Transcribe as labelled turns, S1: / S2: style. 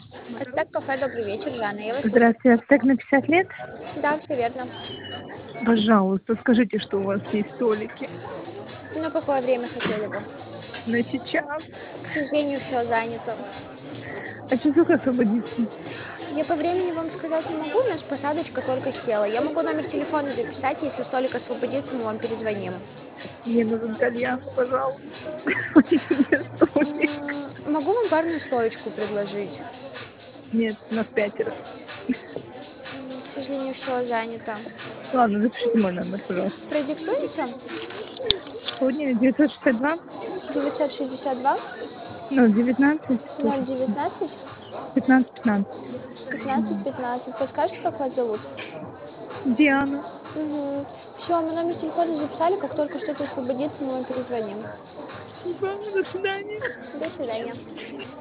S1: Ацтек кафе, добрый вечер, Жанна, я вас слушаю.
S2: Здравствуйте, Ацтек на 50 лет?
S1: Да, все верно.
S2: Пожалуйста, скажите, что у вас есть столики
S1: На какое время хотели бы?
S2: на сейчас.
S1: К сожалению, все занято.
S2: А часок освободится?
S1: Я по времени вам сказать не могу, у нас посадочка только села. Я могу номер телефона записать, если столик освободится, мы вам перезвоним.
S2: Мне нужен кальян, пожалуйста. Мне столик.
S1: Могу вам барную стоечку предложить?
S2: Нет, нас 5.
S1: К сожалению, все занято.
S2: Ладно, запишите мой номер, пожалуйста.
S1: Продиктуете?
S2: Сегодня 962
S1: 962
S2: 019
S1: 019
S2: 15 15.
S1: 15 15. Подскажите, как вас зовут?
S2: Диана.
S1: Угу. Все, мы номер телефона записали, как только что-то освободится, мы вам перезвоним.
S2: До свидания.
S1: До свидания.